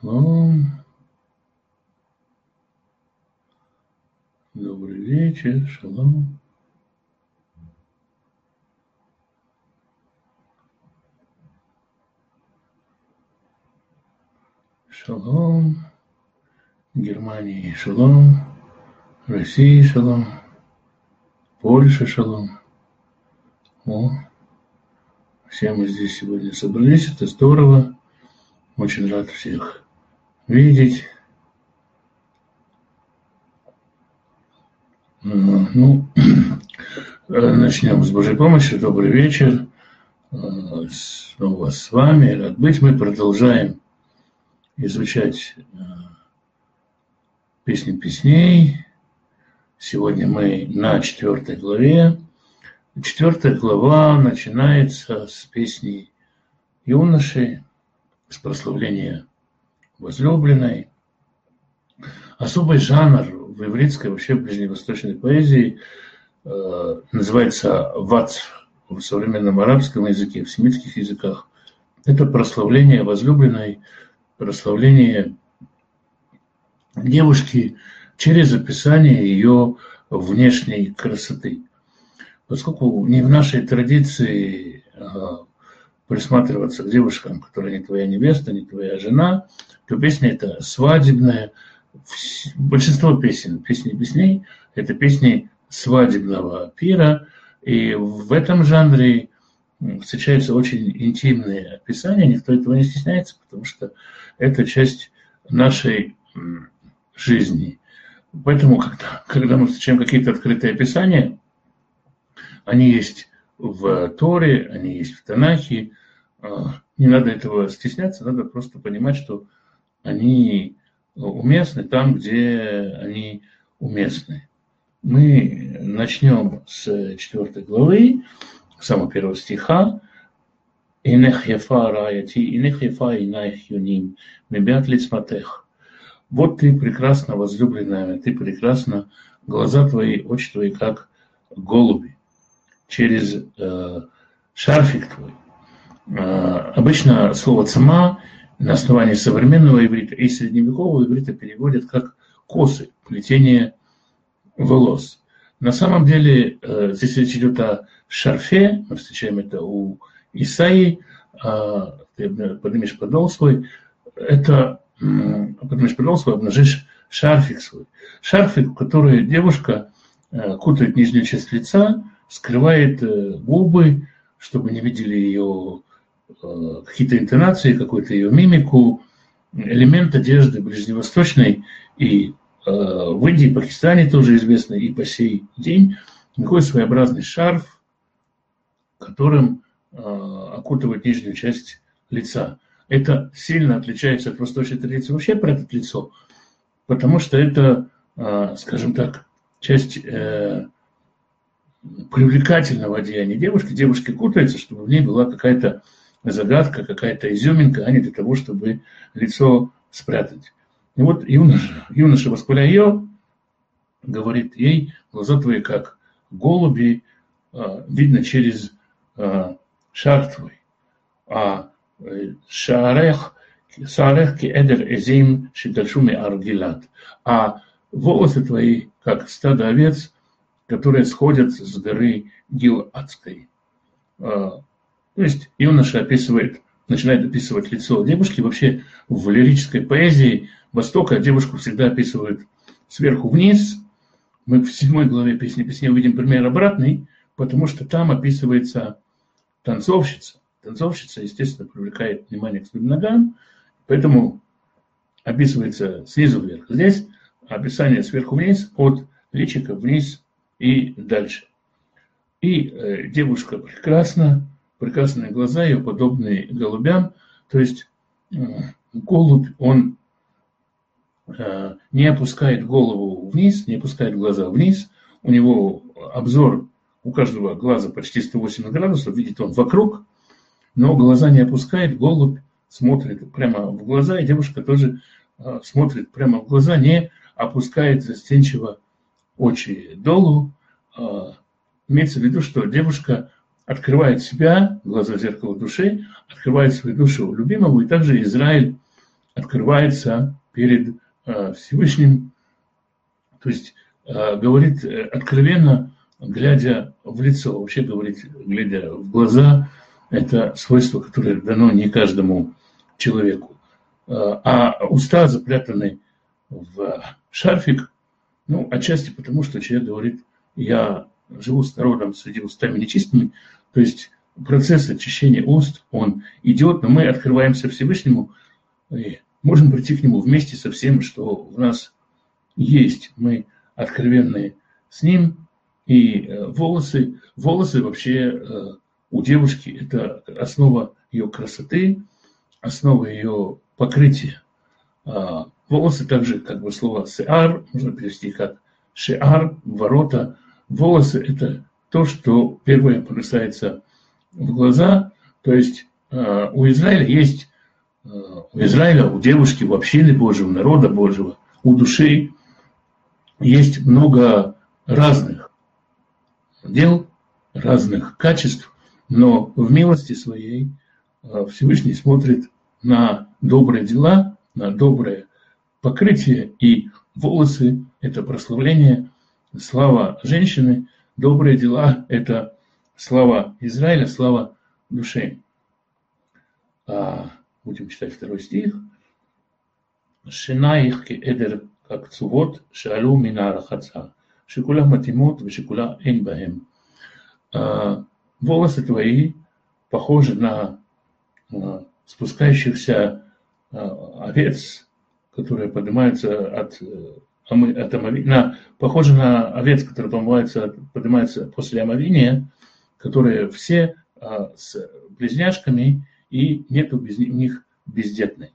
Шалом. Добрый вечер. Шалом. Шалом. Германии шалом. России шалом. Польша шалом. Все мы здесь сегодня собрались. Это здорово. Очень рад всех видеть. Начнем с Божьей помощи. Добрый вечер. Снова с вами. Рад быть. Мы продолжаем изучать песни песней. Сегодня мы на 4 главе. 4 глава начинается с песни юноши, с прославления возлюбленной. Особый жанр в ивритской, вообще в ближневосточной поэзии называется вацф в современном арабском языке, в семитских языках. Это прославление возлюбленной, прославление девушки через описание ее внешней красоты. Поскольку не в нашей традиции присматриваться к девушкам, которые не твоя невеста, не твоя жена, то песня эта свадебная. Большинство песней, это песни свадебного пира. И в этом жанре встречаются очень интимные описания. Никто этого не стесняется, потому что это часть нашей жизни. Поэтому, когда мы встречаем какие-то открытые описания, они есть в Торе, они есть в Танахе. Не надо этого стесняться, надо просто понимать, что они уместны там, где они уместны. Мы начнем с 4 главы, самого 1 стиха. «Инех яфа раяти, инех яфа инайх юним, мебят лицматех». Вот ты прекрасна, возлюбленная, ты прекрасна, глаза твои, очи твои, как голуби, через шарфик твой. Обычно слово «цама» на основании современного иврита и средневекового иврита переводят как косы, плетение волос. На самом деле здесь речь идет о шарфе, мы встречаем это у Исаии, ты поднимешь подол свой, поднимешь подол свой, обнажишь шарфик свой. Шарфик, в который девушка кутает нижнюю часть лица, скрывает губы, чтобы не видели ее какие-то интонации, какую-то ее мимику, элемент одежды ближневосточной и в Индии, в Пакистане тоже известный и по сей день, такой своеобразный шарф, которым окутывает нижнюю часть лица. Это сильно отличается от восточной традиции вообще прятать лицо, потому что это, скажем так, часть привлекательного одеяния девушки. Девушка кутается, чтобы в ней была какая-то загадка, какая-то изюминка, а не для того, чтобы лицо спрятать. И вот юноша, восхваляя ее, говорит ей: глаза твои, как голуби, видно через шар твой. А шарех ки эдер эзим шидальшуми аргилат. А волосы твои, как стадо овец, которые сходят с горы Гиладской. То есть юноша начинает описывать лицо девушки. Вообще в лирической поэзии Востока девушку всегда описывают сверху вниз. Мы в 7 главе песни песней увидим пример обратный, потому что там описывается танцовщица. Танцовщица, естественно, привлекает внимание к своим ногам, поэтому описывается снизу вверх. Здесь описание сверху вниз, от личика вниз и дальше. И девушка прекрасна, прекрасные глаза ее, подобные голубям. То есть голубь, он не опускает голову вниз, не опускает глаза вниз. У него обзор, у каждого глаза почти 180 градусов, видит он вокруг, но глаза не опускает, голубь смотрит прямо в глаза, и девушка тоже смотрит прямо в глаза, не опускает застенчиво очи долу. Имеется в виду, что девушка открывает себя, глаза зеркала души, открывает свою душу любимому, и также Израиль открывается перед Всевышним, то есть говорит откровенно, глядя в лицо. Вообще говорить, глядя в глаза, это свойство, которое дано не каждому человеку. А уста запрятаны в шарфик, ну, отчасти потому, что человек говорит, я живу с народом среди устами нечистыми, то есть процесс очищения уст, он идет, но мы открываемся Всевышнему, и можем прийти к нему вместе со всем, что в нас есть. Мы откровенные с ним, и волосы вообще у девушки – это основа ее красоты, основа ее покрытия. Волосы также, как бы слово «сеар» можно перевести как «шеар», «ворота». Волосы – это то, что первое бросается в глаза. То есть у Израиля есть, у девушки, у общины Божьего, народа Божьего, у души есть много разных дел, разных качеств, но в милости своей Всевышний смотрит на добрые дела, на доброе покрытие, и волосы – это прославление, слава женщины, добрые дела – это слава Израиля, слава души. Будем читать 2 стих. «Шинаих ки эдер как цувот шалу мина рахаца, шикула матимот вешикула эн бахем». Волосы твои похожи на спускающихся овец, которые поднимаются от омовения, похожи на овец, которые поднимаются после омовения, которые все с близняшками, и нету без них бездетной.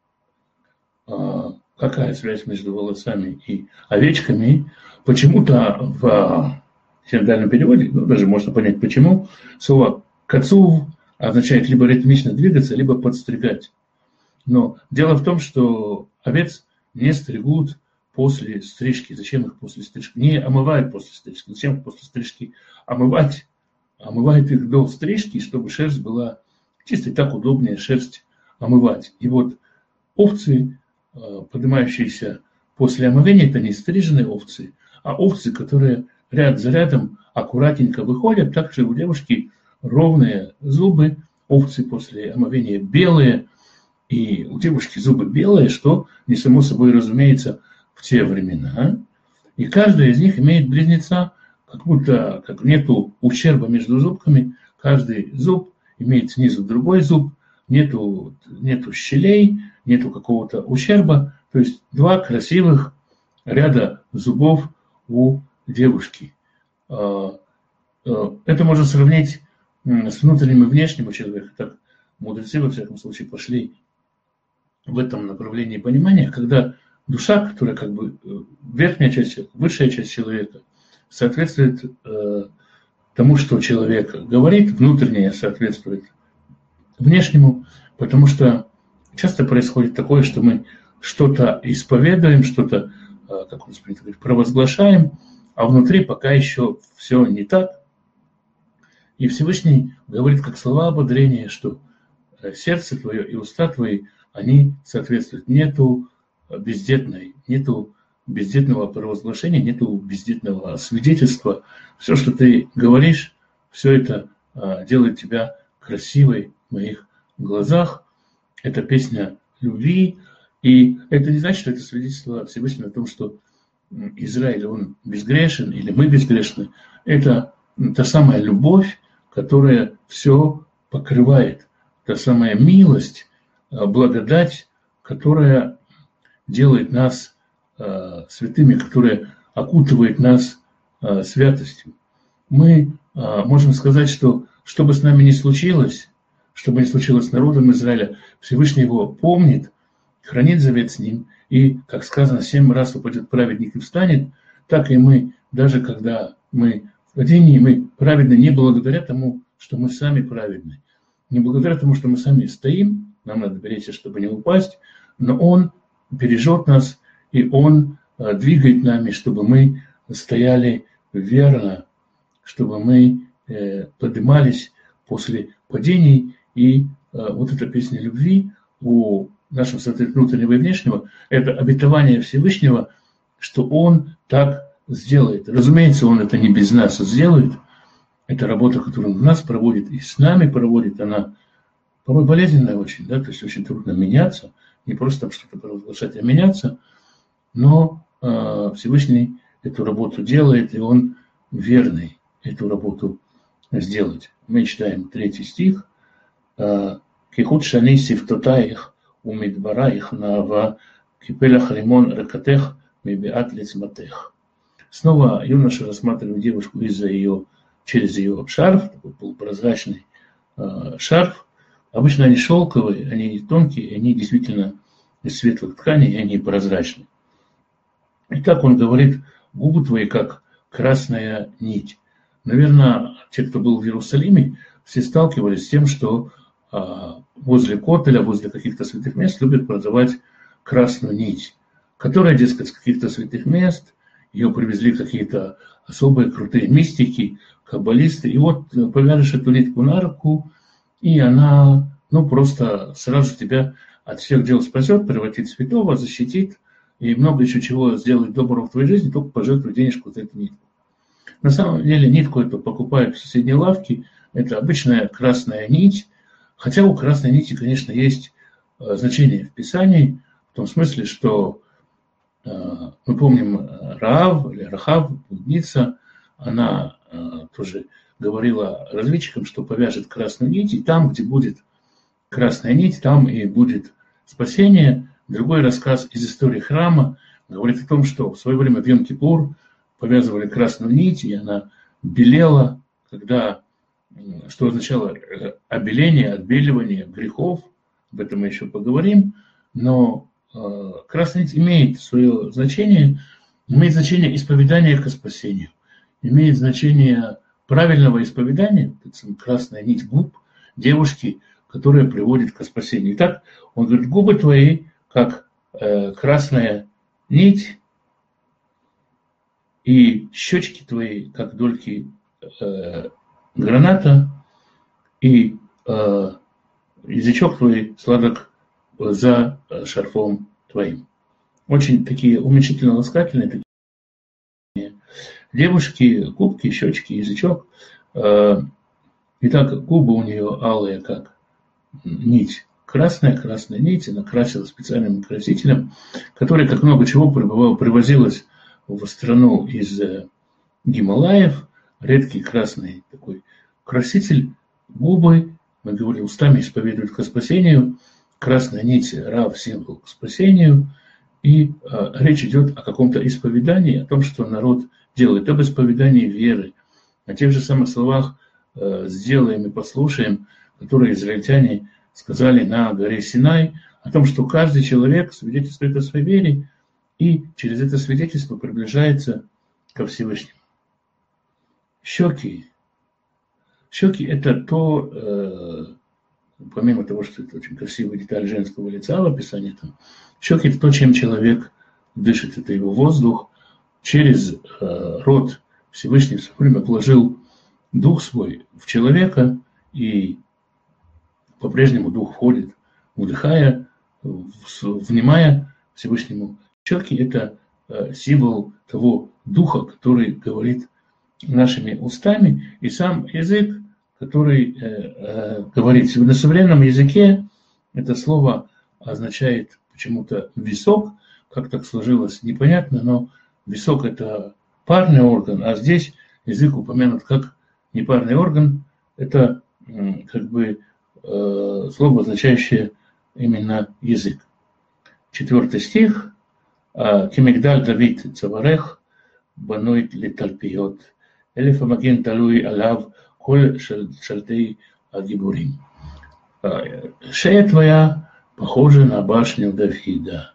Какая связь между волосами и овечками? Почему-то в синодальном переводе, ну, даже можно понять почему, слово «кацув» означает либо ритмично двигаться, либо подстригать. Но дело в том, что овец не стригут после стрижки. Зачем их после стрижки? Не омывают после стрижки. Зачем их после стрижки омывать? Омывают их до стрижки, чтобы шерсть была чистой, так удобнее шерсть омывать. И вот овцы, поднимающиеся после омовения, это не стриженные овцы, а овцы, которые ряд за рядом аккуратненько выходят. Также у девушки ровные зубы, овцы после омовения белые, и у девушки зубы белые, что не само собой разумеется в те времена. И каждая из них имеет близнеца, как будто как нету ущерба между зубками, каждый зуб имеет снизу другой зуб, нету щелей, нету какого-то ущерба, то есть два красивых ряда зубов у девушки. Это можно сравнить с внутренним и внешним у человека. Так мудрецы, во всяком случае, пошли в этом направлении понимания, когда душа, которая как бы верхняя часть, высшая часть человека, соответствует тому, что человек говорит, внутреннее соответствует внешнему, потому что часто происходит такое, что мы что-то исповедуем, что-то, как у нас принято говорить, провозглашаем, а внутри пока еще все не так. И Всевышний говорит как слова ободрения, что сердце твое и уста твои, они соответствуют. Нету бездетного провозглашения, нету бездетного свидетельства. Все, что ты говоришь, все это делает тебя красивой в моих глазах. Это песня любви. И это не значит, что это свидетельство Всевышнего о том, что Израиль, он безгрешен, или мы безгрешны. Это та самая любовь, которая все покрывает. Та самая милость, благодать, которая делает нас святыми, которая окутывает нас святостью. Мы можем сказать, что бы с нами ни случилось, что бы ни случилось с народом Израиля, Всевышний его помнит, хранит завет с ним, и, как сказано, 7 раз упадет праведник и встанет, так и мы, даже когда мы в падении, мы праведны не благодаря тому, что мы сами праведны, не благодаря тому, что мы сами стоим, нам надо беречься, чтобы не упасть, но Он бережет нас, и Он двигает нами, чтобы мы стояли верно, чтобы мы поднимались после падений. И вот эта песня любви у нашего соответственно, внутреннего и внешнего, это обетование Всевышнего, что Он так сделает. Разумеется, Он это не без нас сделает. Это работа, которую Он в нас проводит и с нами проводит, она порой болезненная очень, да, то есть очень трудно меняться, не просто там что-то провозглашать, а меняться, но Всевышний эту работу делает, и Он верный эту работу сделать. Мы читаем 3 стих. «Кихут шани сифтотаих умидбараих наава кипелах лимон ракатех мибиат лицматех». Снова юноша рассматривает девушку через ее шарф, такой полупрозрачный шарф. Обычно они шелковые, они тонкие, они действительно из светлых тканей, они прозрачные. И так он говорит: губы твои, как красная нить. Наверное, те, кто был в Иерусалиме, все сталкивались с тем, что возле Котеля, возле каких-то святых мест любят продавать красную нить, которая, дескать, с каких-то святых мест, ее привезли какие-то особые крутые мистики, каббалисты. И вот повяжешь эту нитку на руку, и она, просто сразу тебя от всех дел спасет, превратит в святого, защитит, и много еще чего сделает доброго в твоей жизни, только пожертвуй денежку за эту нитку. На самом деле нитку эту покупают в соседней лавке, это обычная красная нить, хотя у красной нити, конечно, есть значение в Писании, в том смысле, что мы помним Раав или Рахав, блудница, она тоже говорила разведчикам, что повяжет красную нить, и там, где будет красная нить, там и будет спасение. Другой рассказ из истории храма говорит о том, что в свое время в Йом-Кипур повязывали красную нить, и она белела, что означало обеление, отбеливание грехов, об этом мы еще поговорим, но красная нить имеет свое значение, имеет значение исповедания ко спасению, имеет значение правильного исповедания, красная нить губ девушки, которая приводит к спасению. Итак, он говорит: губы твои, как красная нить, и щечки твои, как дольки граната, и язычок твой сладок за шарфом твоим. Очень такие уменьшительно-ласкательные такие девушки, губки, щечки, язычок. Итак, губы у нее алые, как нить. Красная нить, она красила специальным красителем, который, как много чего, привозилось в страну из Гималаев. Редкий красный такой краситель. Губы, мы говорили, устами исповедуют к спасению. Красная нить, Рав, символ к спасению. И речь идет о каком-то исповедании, о том, что народ делает, об исповедании веры, о тех же самых словах «сделаем и послушаем», которые израильтяне сказали на горе Синай, о том, что каждый человек свидетельствует о своей вере и через это свидетельство приближается ко Всевышнему. Щеки – это то, помимо того, что это очень красивая деталь женского лица в описании, щеки – это то, чем человек дышит, это его воздух. Через рот Всевышний в свое время положил дух свой в человека, и по-прежнему дух входит, вдыхая, внимая Всевышнему. Щеки – это символ того духа, который говорит нашими устами, и сам язык, который говорит. На современном языке это слово означает почему-то висок, как так сложилось, непонятно, но висок – это парный орган, а здесь язык упомянут как непарный орган. Это как бы слово, означающее именно язык. 4 стих. «Кемигдаль Давид цаварех баной литальпиот, элеф амаген талуй алав коль шальтей агибурим». Шея твоя похожа на башню Давида,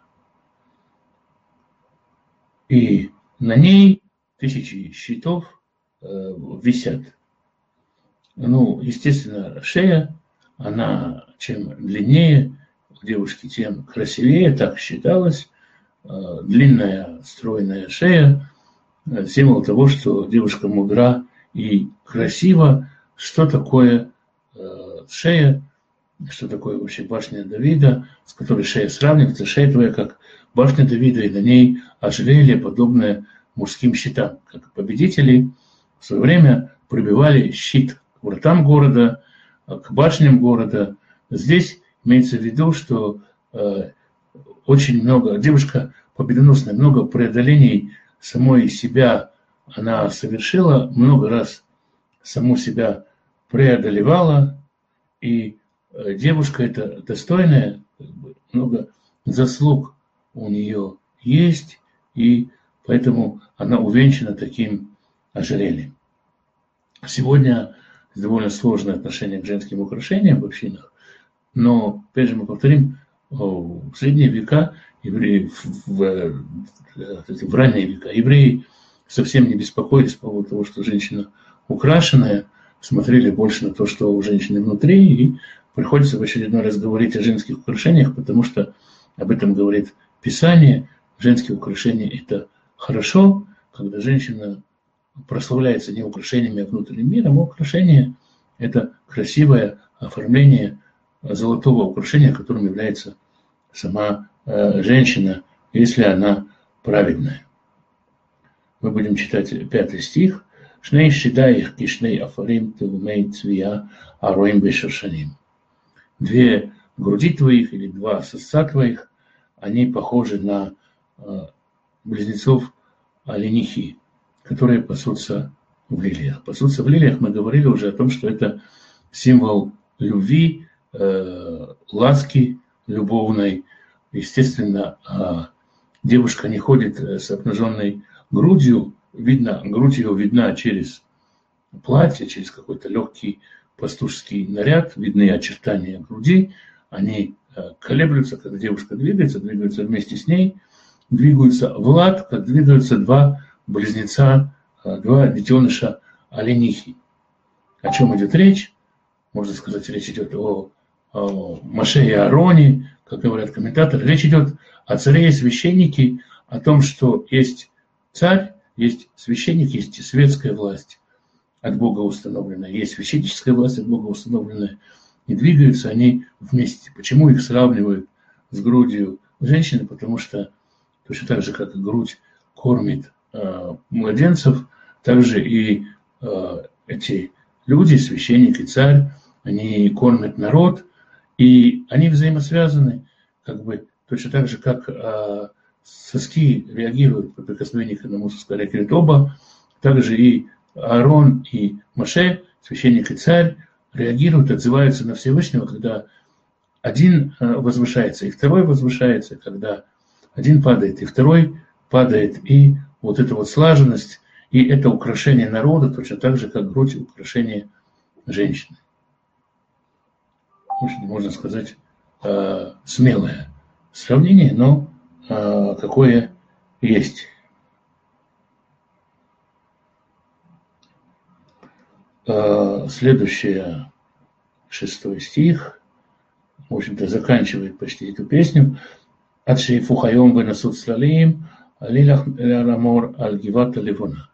и на ней 1000 щитов висят. Естественно, шея, она чем длиннее у девушки, тем красивее, так считалось. Длинная, стройная шея – символ того, что девушка мудра и красива. Что такое шея? что такое вообще башня Давида, с которой шея сравнивается, шея твоя как башня Давида, и на ней ожерелье, подобное мужским щитам. Как победители в свое время пробивали щит к вратам города, к башням города. Здесь имеется в виду, что очень много, девушка победоносная, много преодолений самой себя она совершила, много раз саму себя преодолевала, и девушка эта достойная, много заслуг у нее есть, и поэтому она увенчана таким ожерельем. Сегодня довольно сложное отношение к женским украшениям в общинах, но, опять же, мы повторим, в средние века, евреи, в ранние века, евреи совсем не беспокоились по поводу того, что женщина украшенная, смотрели больше на то, что у женщины внутри, и приходится в очередной раз говорить о женских украшениях, потому что об этом говорит Писание. Женские украшения – это хорошо, когда женщина прославляется не украшениями, а внутренним миром, а украшение – это красивое оформление золотого украшения, которым является сама женщина, если она праведная. Мы будем читать 5 стих. «Шней шидаих кишней афарим тевумей цвия ароим бешершаним». 2 груди твоих или 2 сосца твоих, они похожи на близнецов оленихи, которые пасутся в лилиях. Пасутся в лилиях, мы говорили уже о том, что это символ любви, ласки любовной. Естественно, девушка не ходит с обнаженной грудью, грудь ее видна через платье, через какой-то легкий пастушеский наряд, видны очертания груди, они колеблются, когда девушка двигается вместе с ней, двигаются в лад, как двигаются 2 близнеца, 2 детеныша оленихи. О чем идет речь? Можно сказать, речь идет о Моше и Аароне, как говорят комментаторы. Речь идет о царе и священнике, о том, что есть царь, есть священник, есть светская власть от Бога установленная, есть священническая власть от Бога установленная, и двигаются они вместе. Почему их сравнивают с грудью женщины? Потому что точно так же, как и грудь кормит младенцев, также и эти люди, священник и царь, они кормят народ, и они взаимосвязаны, как бы точно так же, как соски реагируют при прикосновении к одному соску, реагируют оба, также и Аарон и Моше, священник и царь, реагируют, отзываются на Всевышнего, когда один возвышается, и второй возвышается, когда один падает, и второй падает, и вот эта вот слаженность, и это украшение народа, точно так же, как грудь украшение женщины. Можно сказать, смелое сравнение, но какое есть. Следующий 6 стих, в общем-то, заканчивает почти эту песню. «Ад шеифу хайом венасут слалим, лилах лярамор аль гивата ливона».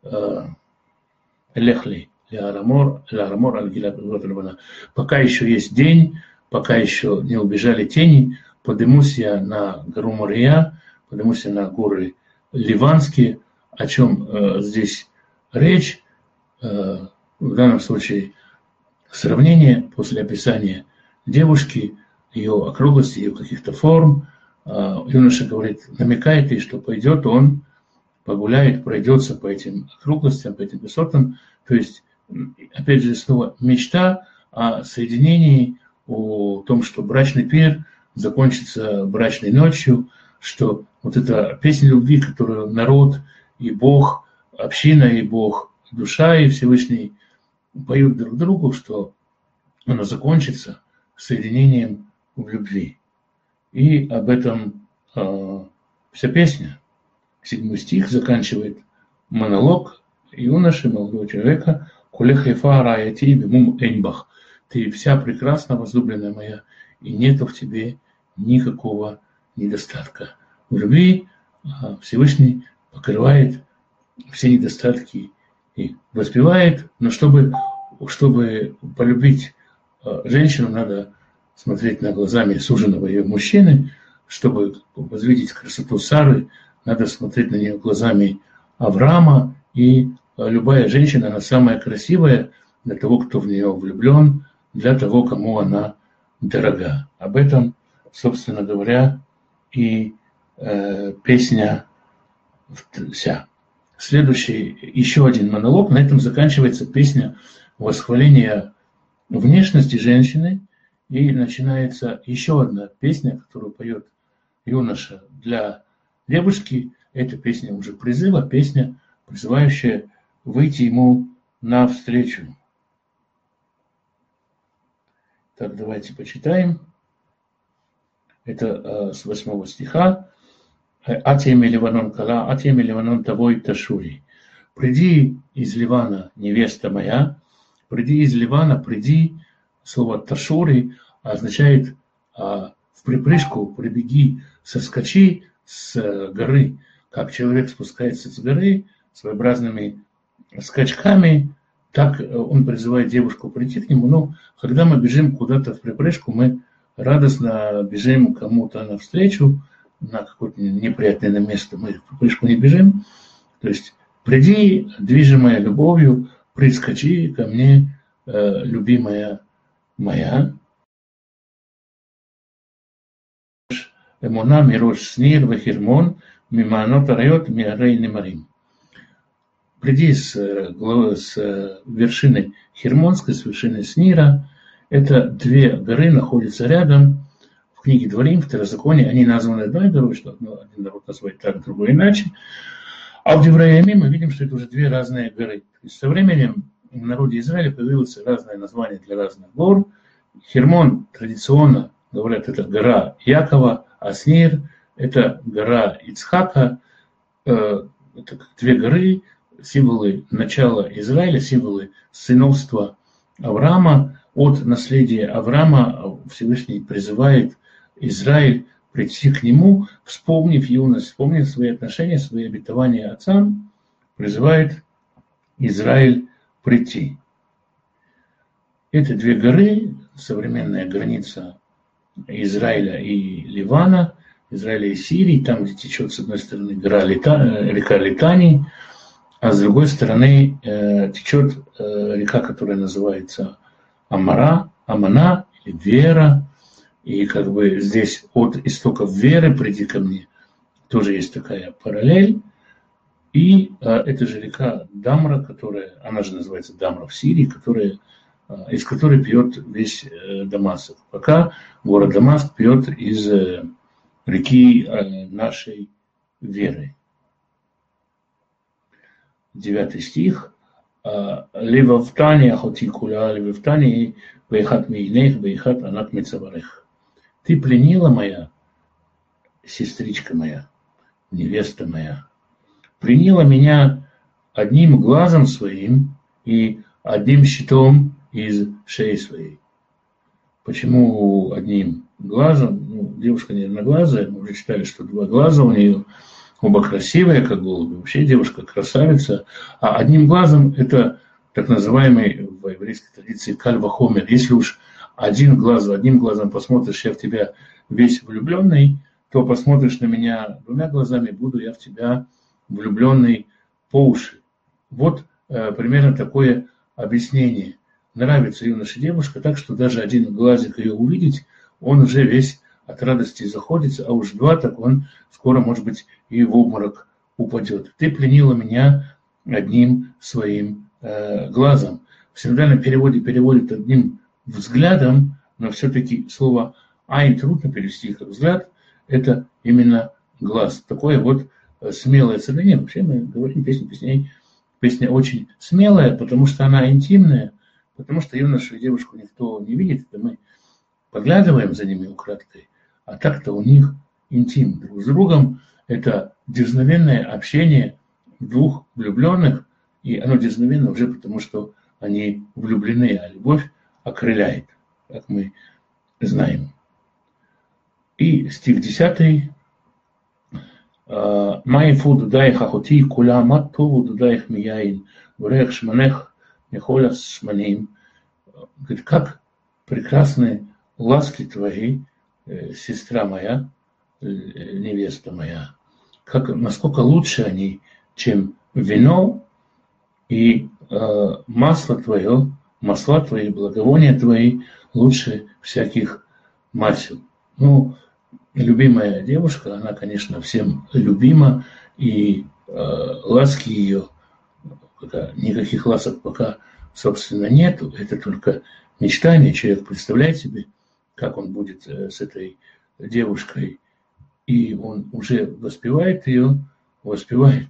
«Лехли лярамор аль гивата ливона». Пока еще есть день, пока еще не убежали тени, поднимусь я на гору Мория, поднимусь я на горы Ливанские. О чем здесь речь? В данном случае сравнение после описания девушки, ее округлости, ее каких-то форм. Юноша говорит, намекает ей, что пойдет он, погуляет, пройдется по этим округлостям, по этим высотам. То есть, опять же, снова мечта о соединении, о том, что брачный пир закончится брачной ночью, что вот эта песня любви, которую народ и Бог, община и Бог, душа и Всевышний поют друг другу, что она закончится соединением в любви. И об этом вся песня. 7 стих заканчивает монолог юноши, молодого человека. «Кулех ефа раяти бимум эйнбах». Ты вся прекрасна, возлюбленная моя, и нету в тебе никакого недостатка. В любви Всевышний покрывает все недостатки и воспевает, но чтобы полюбить женщину, надо смотреть на глазами суженого ее мужчины. Чтобы возвидеть красоту Сары, надо смотреть на нее глазами Авраама. И любая женщина, она самая красивая для того, кто в нее влюблен, для того, кому она дорога. Об этом, собственно говоря, и песня вся. Следующий, еще один монолог. На этом заканчивается песня восхваления внешности женщины. И начинается еще одна песня, которую поет юноша для девушки. Это песня уже призыва, песня, призывающая выйти ему навстречу. Так, давайте почитаем. Это с 8 стиха. «Атьеме Ливанон кала, атьеме Ливанон тавой ташури». «Приди из Ливана, невеста моя». «Приди из Ливана», «приди». Слово «ташури» означает в припрыжку, прибеги, соскочи с горы. Как человек спускается с горы своеобразными скачками, так он призывает девушку прийти к нему. Но когда мы бежим куда-то в припрыжку, мы радостно бежим кому-то навстречу, на какое-то неприятное место, мы в припрыжку не бежим. То есть приди, движимая любовью, прискочи ко мне, любимая моя. Эмона мирош снир вахирмон миманот арайот миарей немарим. Приди с вершины Хермонской, с вершины Снира. Это две горы находятся рядом. В книге Дворим, Второзаконие, они названы одной горой, что один народ называет так, другой иначе. А в Девреями мы видим, что это уже две разные горы. И со временем в народе Израиля появилось разное название для разных гор. Хермон традиционно говорят, это гора Якова, а Снир – это гора Ицхака. Это две горы, символы начала Израиля, символы сыновства Авраама. От наследия Авраама Всевышний призывает Израиль прийти к нему, вспомнив юность, вспомнив свои отношения, свои обетования отцам, призывает Израиль прийти. Это две горы, современная граница Израиля и Ливана, Израиля и Сирии, там, где течет с одной стороны река Литани, а с другой стороны течет река, которая называется Амана или Вера. И как бы здесь от истоков веры «приди ко мне» тоже есть такая параллель. И это же река Дамра, она же называется Дамра в Сирии, из которой пьет весь Дамаск. Пока город Дамаск пьет из реки нашей веры. 9 стих. «Левавтани ахоти куля, левавтани бейхат мейнех, бейхат анат мецаварех». Ты пленила моя, сестричка моя, невеста моя, пленила меня одним глазом своим и одним щитом из шеи своей. Почему одним глазом? Девушка не одноглазая, мы уже читали, что два глаза у нее, оба красивые, как голуби. Вообще девушка красавица. А одним глазом это так называемый в еврейской традиции каль вахомер. Если уж одним глазом посмотришь, я в тебя весь влюбленный, то посмотришь на меня двумя глазами, буду я в тебя влюбленный по уши. Вот примерно такое объяснение. Нравится юноше девушка так, что даже один глазик ее увидеть, он уже весь от радости заходится, а уж два, так он скоро, может быть, и в обморок упадет. Ты пленила меня одним своим глазом. В синодальном переводе переводит одним взглядом, но все-таки слово «айн» трудно перевести как взгляд, это именно глаз. Такое вот смелое сравнение. Вообще мы говорим песня очень смелая, потому что она интимная, потому что юношу и девушку никто не видит, это мы поглядываем за ними украдкой, а так-то у них интим друг с другом. Это дерзновенное общение двух влюбленных, и оно дерзновенно уже потому, что они влюблены, а любовь окрыляет, как мы знаем. И стих 10. «Майфу дудаих ахоти куля матту дудаих мияин врех шманех михоля шманим». Говорит, как прекрасны ласки твои, сестра моя, невеста моя, насколько лучше они, чем вино и масло твое, масла твои, благовония твои лучше всяких масел. Ну, любимая девушка, она, конечно, всем любима, и ласки ее, никаких ласок пока, собственно, нету, это только мечтание. Человек представляет себе, как он будет с этой девушкой, и он уже воспевает ее, воспевает.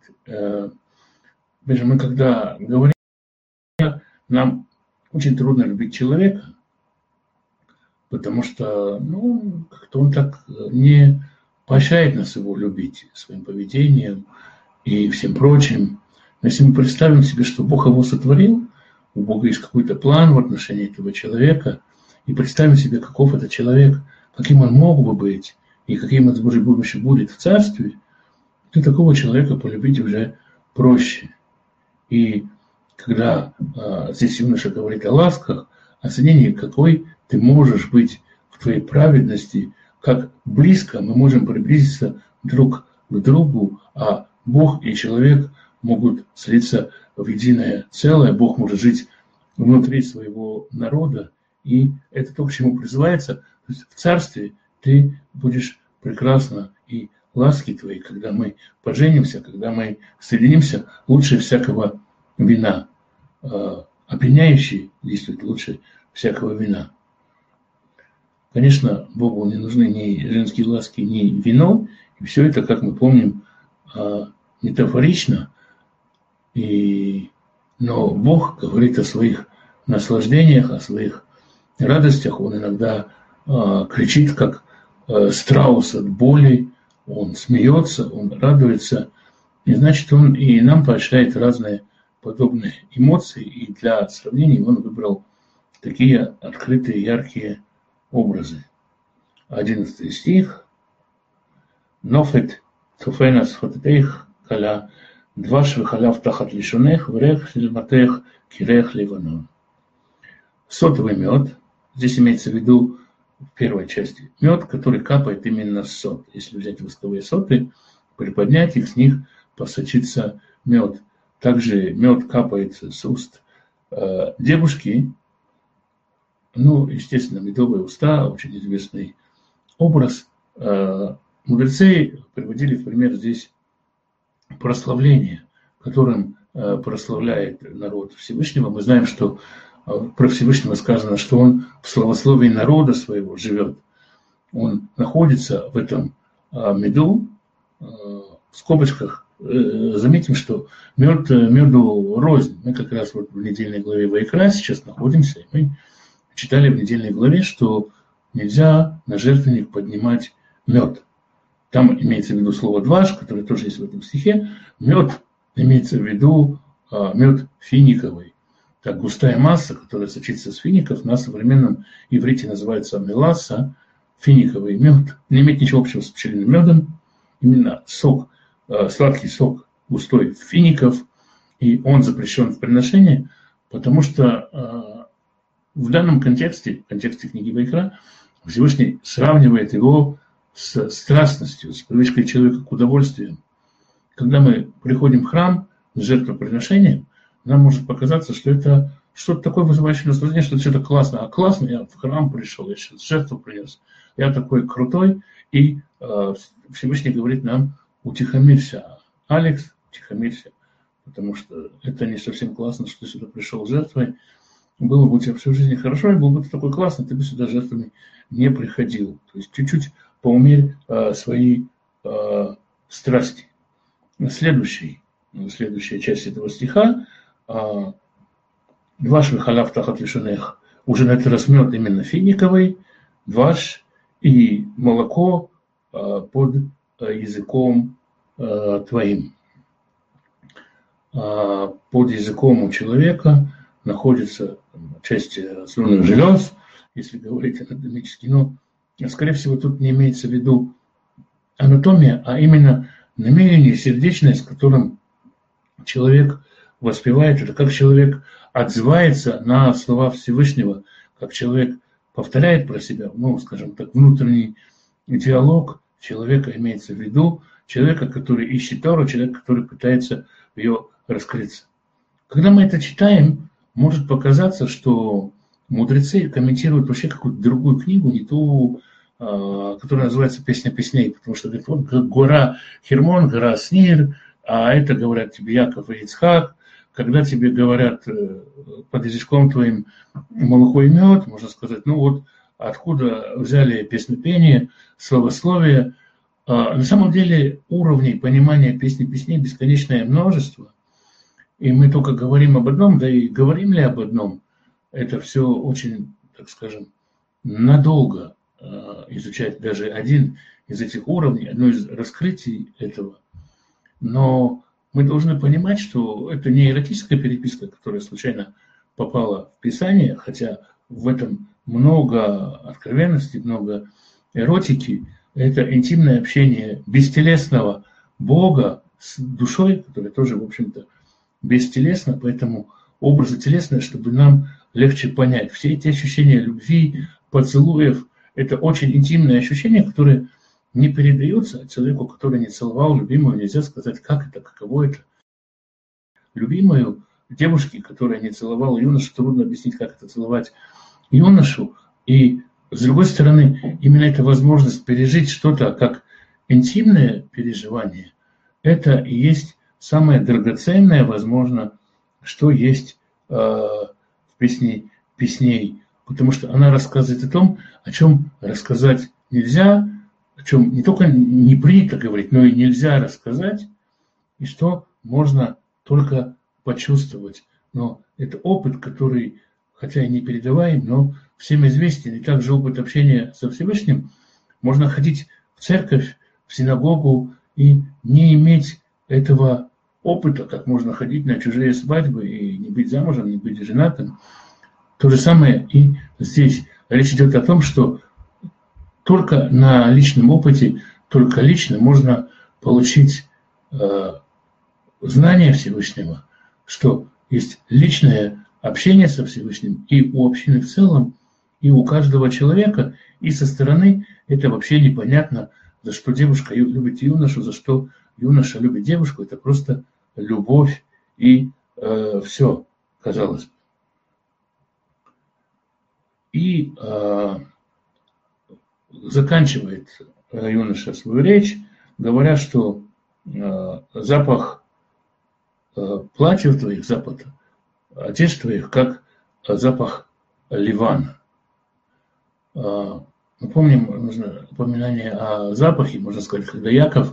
Мы когда говорим, нам очень трудно любить человека, потому что, как-то он так не поощряет нас его любить своим поведением и всем прочим. Но если мы представим себе, что Бог его сотворил, у Бога есть какой-то план в отношении этого человека, и представим себе, каков этот человек, каким он мог бы быть, и каким это Божье будущее будет в Царстве, то такого человека полюбить уже проще. И когда здесь юноша говорит о ласках, оценении, какой ты можешь быть в твоей праведности, как близко мы можем приблизиться друг к другу, а Бог и человек могут слиться в единое целое, Бог может жить внутри своего народа, и это то, к чему призывается. То есть в Царстве ты будешь прекрасно, и ласки твои, когда мы поженимся, когда мы соединимся, лучше всякого вина. Опьяняющий действует лучше всякого вина. Конечно, Богу не нужны ни женские ласки, ни вино, и все это, как мы помним, метафорично. Но Бог говорит о своих наслаждениях, о своих радостях. Он иногда кричит, как страус от боли, он смеется, он радуется. И значит, он и нам поощряет разные подобные эмоции. И для сравнения он выбрал такие открытые, яркие образы. 11 стих. Нофет туфенас хотех каля дваш вихалав тахат лишунех врех шельматех кирех ливанон. Сотовый мед. Здесь имеется в виду в первой части мед, который капает именно с сот. Если взять восковые соты, приподнять их, с них посочится мед. Также мед капает с уст девушки. Естественно, медовые уста, очень известный образ. Мудрецы приводили в пример здесь прославление, которым прославляет народ Всевышнего. Мы знаем, что про Всевышнего сказано, что он в славословии народа своего живет. Он находится в этом меду. В скобочках заметим, что меду рознь. Мы как раз в недельной главе Ваикра сейчас находимся, и мы читали в недельной главе, что нельзя на жертвенник поднимать мед. Там имеется в виду слово «дваш», которое тоже есть в этом стихе. Мед имеется в виду мед финиковый. Так, густая масса, которая сочится с фиников, на современном иврите называется меласса, финиковый мед. Не имеет ничего общего с пчелиным медом. Именно сок, сладкий сок густой фиников, и он запрещен в приношении, потому что в данном контексте, в контексте книги Ваикра, Всевышний сравнивает его с страстностью, с привычкой человека к удовольствию. Когда мы приходим в храм с жертвоприношением, нам может показаться, что это что-то такое вызывающее наслаждение, что это что-то классно. А классно, я в храм пришел, я сейчас жертву принес, я такой крутой, и Всевышний говорит нам: утихомирься, Алекс, утихомирься, потому что это не совсем классно, что ты сюда пришел с жертвой. Было бы у тебя всю жизнь хорошо, и был бы ты такой классный, ты бы сюда жертвами не приходил. То есть чуть-чуть поумерь свои страсти. Следующая часть этого стиха. Дваш вихалав тахат лишунех. Уже на этот раз мед именно финиковый, дваш и молоко под языком твоим. Под языком у человека находится часть слюнных желез, если говорить анатомически, но, скорее всего, тут не имеется в виду анатомия, а именно намерение сердечное, с которым человек воспевает, это как человек отзывается на слова Всевышнего, как человек повторяет про себя, ну, скажем так, внутренний диалог человека имеется в виду, человека, который ищет Тору, человека, который пытается в ее раскрыться. Когда мы это читаем, может показаться, что мудрецы комментируют вообще какую-то другую книгу, не ту, которая называется «Песня песней», потому что говорит, вот гора Хермон, гора Снир, а это говорят тебе Яков и Ицхак. Когда тебе говорят под язычком твоим молоко и мед, можно сказать, ну вот откуда взяли песнопение, словословие. На самом деле уровней понимания песни песней бесконечное множество. И мы только говорим об одном, да и говорим ли об одном, это все очень, так скажем, надолго изучать даже один из этих уровней, одно из раскрытий этого. Но мы должны понимать, что это не эротическая переписка, которая случайно попала в Писание, хотя в этом много откровенности, много эротики. Это интимное общение бестелесного Бога с душой, которая тоже, в общем-то, бестелесна, поэтому образы телесные, чтобы нам легче понять. Все эти ощущения любви, поцелуев, это очень интимные ощущения, которые не передаются человеку, который не целовал любимую. Нельзя сказать, как это, каково это. Любимую девушке, которая не целовала юношу, трудно объяснить, как это целовать юношу. И с другой стороны, именно эта возможность пережить что-то как интимное переживание, это и есть самое драгоценное, возможно, что есть в песне песней. Потому что она рассказывает о том, о чем рассказать нельзя, о чем не только не принято говорить, но и нельзя рассказать, и что можно только почувствовать. Но это опыт, который, хотя и не передаваем, но всем известен. И также опыт общения со Всевышним. Можно ходить в церковь, в синагогу и не иметь этого опыта, как можно ходить на чужие свадьбы и не быть замужем, не быть женатым. То же самое и здесь. Речь идет о том, что только на личном опыте, только лично можно получить знание Всевышнего, что есть личное общение со Всевышним и у общины в целом, и у каждого человека, и со стороны это вообще непонятно, за что девушка любит юношу, за что юноша любит девушку. Это просто любовь и все, казалось бы. И заканчивает юноша свою речь, говоря, что запах платьев твоих, запах одежд твоих, как запах ливана. Мы помним, нужно упоминание о запахе, можно сказать, когда Яков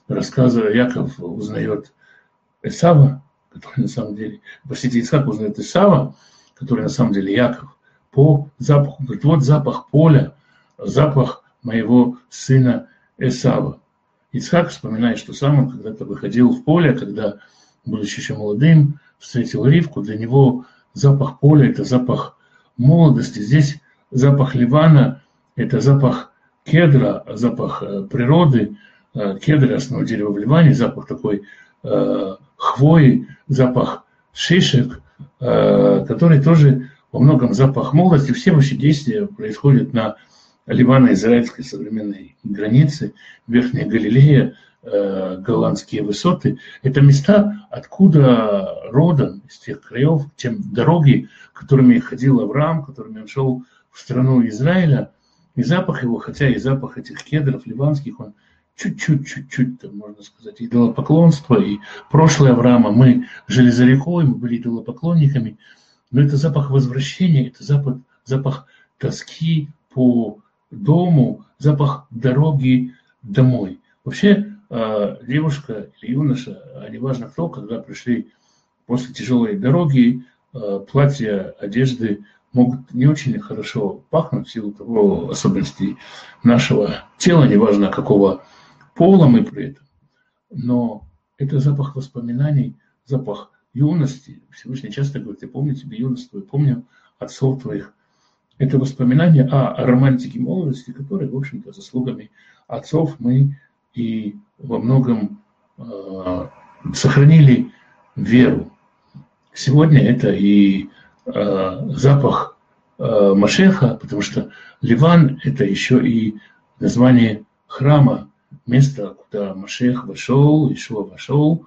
узнает Исава, который на самом деле, простите, Ицхак узнает Исава, который на самом деле Яков, по запаху. Говорит, вот запах поля, запах моего сына Эсава. Ицхак вспоминает, что сам он когда-то выходил в поле, когда, будучи еще молодым, встретил Ривку. Для него запах поля – это запах молодости. Здесь запах Ливана – это запах кедра, запах природы. Кедр – основное дерево в Ливане, запах такой хвои, запах шишек, который тоже во многом запах молодости. Все вообще действия происходят на ливано-израильской современной границе, Верхняя Галилея, голландские высоты. Это места, откуда родом, из тех краев, тем дороги, которыми ходил Авраам, которыми он шел в страну Израиля. И запах его, хотя и запах этих кедров ливанских, он чуть-чуть, можно сказать, идолопоклонство. И прошлое Авраама, мы жили за рекой, мы были идолопоклонниками. Но это запах возвращения, это запах тоски по дому, запах дороги домой. Вообще девушка или юноша, а неважно кто, когда пришли после тяжелой дороги, платья, одежды могут не очень хорошо пахнуть в силу того особенностей нашего тела, неважно какого пола мы при этом. Но это запах воспоминаний, запах юности. Всевышний часто говорит, я помню тебе юношество, я помню отцов твоих. Это воспоминания о романтике молодости, которые, в общем-то, заслугами отцов мы и во многом сохранили веру. Сегодня это и запах Машеха, потому что Ливан – это еще и название храма, место, куда Машех вошел, Ишуа вошел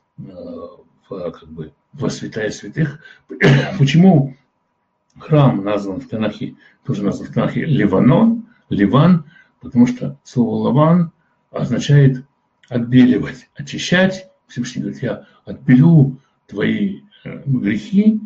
во святая святых. Почему храм назван в Танахе, тоже назван в Танахе Ливан, потому что слово Лаван означает отбеливать, очищать. Всевышний говорит, я отбелю твои грехи,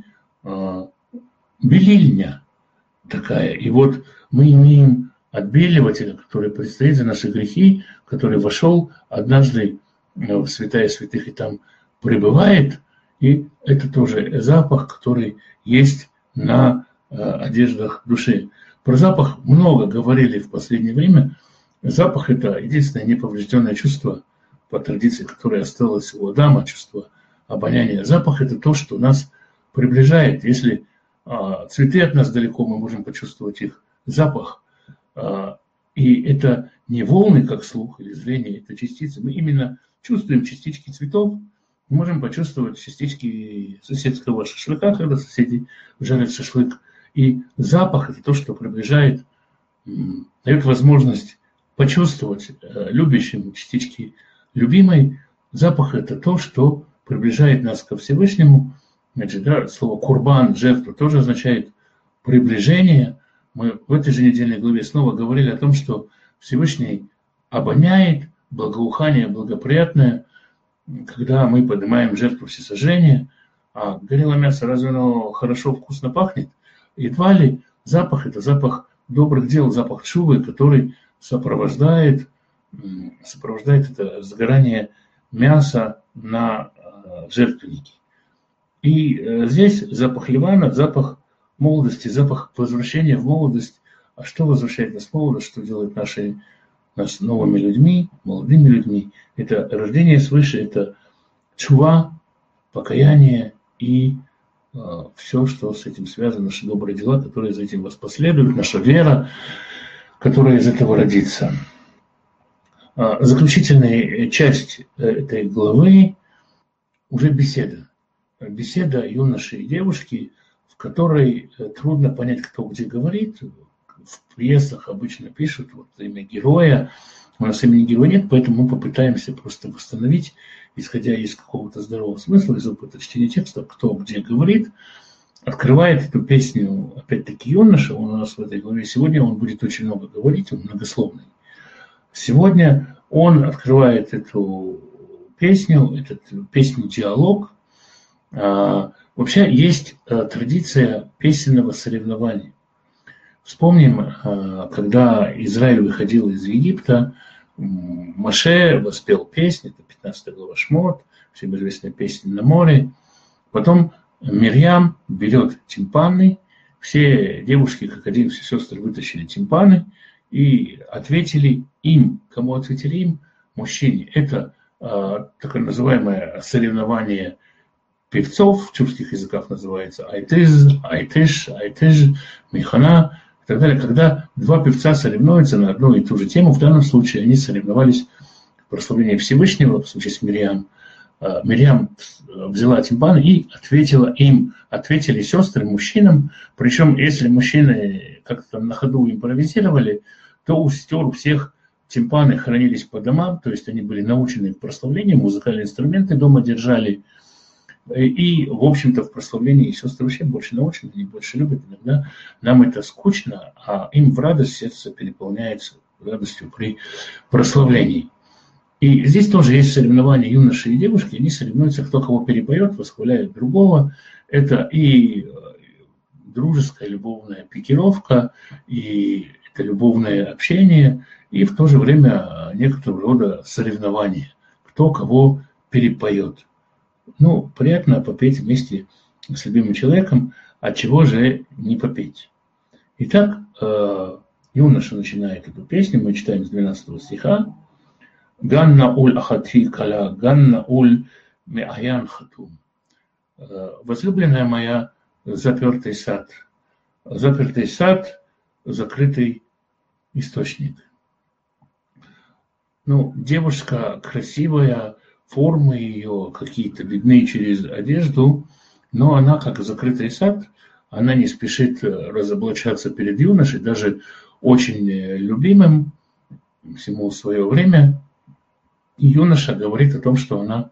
белильня такая. И вот мы имеем отбеливателя, который предстоит за наши грехи, который вошел однажды в святая святых и там пребывает. И это тоже запах, который есть на одеждах души. Про запах много говорили в последнее время. Запах – это единственное неповрежденное чувство по традиции, которое осталось у Адама, чувство обоняния. Запах – это то, что нас приближает. Если цветы от нас далеко, мы можем почувствовать их запах. И это не волны, как слух или зрение, это частицы. Мы именно чувствуем частички цветов. Мы можем почувствовать частички соседского шашлыка, когда соседи жарят шашлык. И запах – это то, что приближает, дает возможность почувствовать любящему частички любимой. Запах – это то, что приближает нас ко Всевышнему. Значит, да, слово «курбан», «жертва» тоже означает приближение. Мы в этой же недельной главе снова говорили о том, что Всевышний обоняет благоухание благоприятное, когда мы поднимаем жертву всесожжения. А горелое мясо, разве оно хорошо, вкусно пахнет? Едва ли запах – это запах добрых дел, запах тшувы, который сопровождает это сгорание мяса на жертвеннике. И здесь запах Ливана, запах молодости, запах возвращения в молодость. А что возвращает нас в молодость, что делает нас новыми людьми, молодыми людьми? Это рождение свыше, это чува, покаяние и все, что с этим связано, наши добрые дела, которые за этим воспоследуют, наша вера, которая из этого родится. Заключительная часть этой главы уже беседа. Беседа юноши и девушки, в которой трудно понять, кто где говорит. В пьесах обычно пишут вот имя героя. У нас имени героя нет, поэтому мы попытаемся просто восстановить, исходя из какого-то здорового смысла, из опыта чтения текста, кто где говорит. Открывает эту песню, опять-таки, юноша, он у нас в этой главе. Сегодня он будет очень много говорить, он многословный. Сегодня он открывает эту песню-диалог. Вообще есть традиция песенного соревнования. Вспомним, когда Израиль выходил из Египта, Моше воспел песню, это 15 глава Шмот, всем известная песня на море. Потом Мирьям берет тимпаны, все девушки, как один, все сестры вытащили тимпаны и ответили им. Кому ответили им? Мужчине. Это так называемое соревнование певцов, в тюркских языках называется айтыз, айтыш, михана и так далее. Когда два певца соревнуются на одну и ту же тему, в данном случае они соревновались в прославлении Всевышнего, в случае с Мирьям. Мирьям взяла тимпаны и ответила им. Ответили сестры мужчинам. Причем, если мужчины как-то на ходу импровизировали, то у сестер у всех тимпаны хранились по домам, то есть они были научены к прославлению, музыкальные инструменты дома держали. И, в общем-то, в прославлении сестры вообще больше научены, они больше любят. Иногда нам это скучно, а им в радость сердце переполняется радостью при прославлении. И здесь тоже есть соревнования юноши и девушки, они соревнуются, кто кого перепоет, восхваляет другого. Это и дружеская любовная пикировка, и это любовное общение, и в то же время некоторого рода соревнования, кто кого перепоет. Ну, приятно попеть вместе с любимым человеком, а чего же не попеть. Итак, юноша начинает эту песню, мы читаем с 12 стиха. «Ганна уль ахати кала, ганна уль меаян хатум». Возлюбленная моя, запертый сад, закрытый источник. Ну, девушка красивая, формы ее какие-то видны через одежду, но она, как закрытый сад, она не спешит разоблачаться перед юношей, даже очень любимым, всему свое время. И юноша говорит о том, что она